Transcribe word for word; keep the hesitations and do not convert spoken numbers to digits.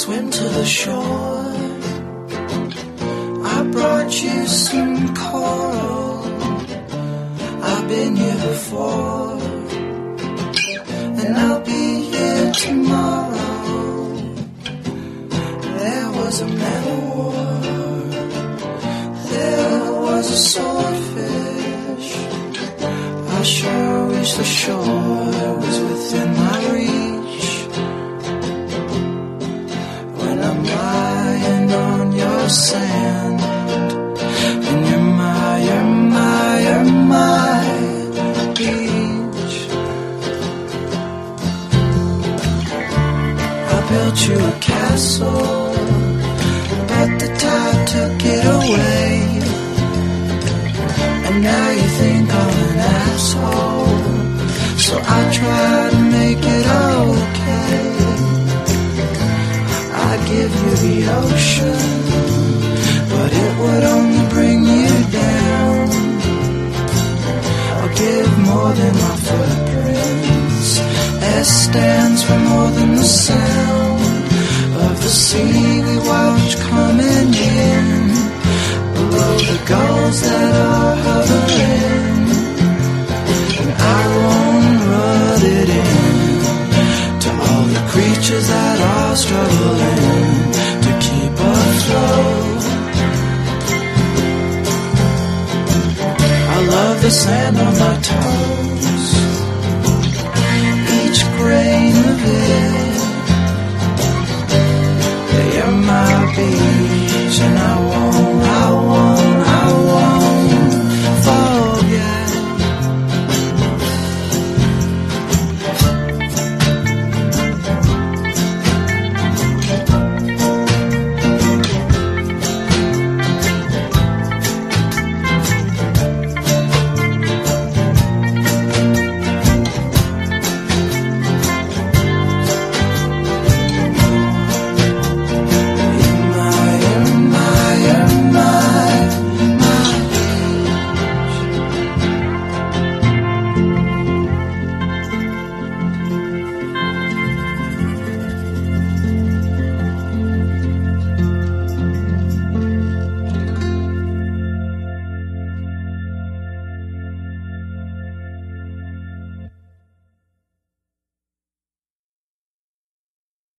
swim to the shore. I brought you some coral. I've been here before, and I'll be here tomorrow. There was a man of war. There was a swordfish. I sure wish the shore was within my reach. When I'm lying on your sand, and you're my, you're my, you're my beach. I built you a castle, but the tide took it away. And now you think I'm an asshole, so I try to make it okay. I give you the ocean, but it would only bring you down. I'll give more than my footprints. S stands for more than the sound of the sea we watch coming in, below the gulls that are hovering. And I won't run it in to all the creatures that are struggling to keep afloat. I love the sand on my toes.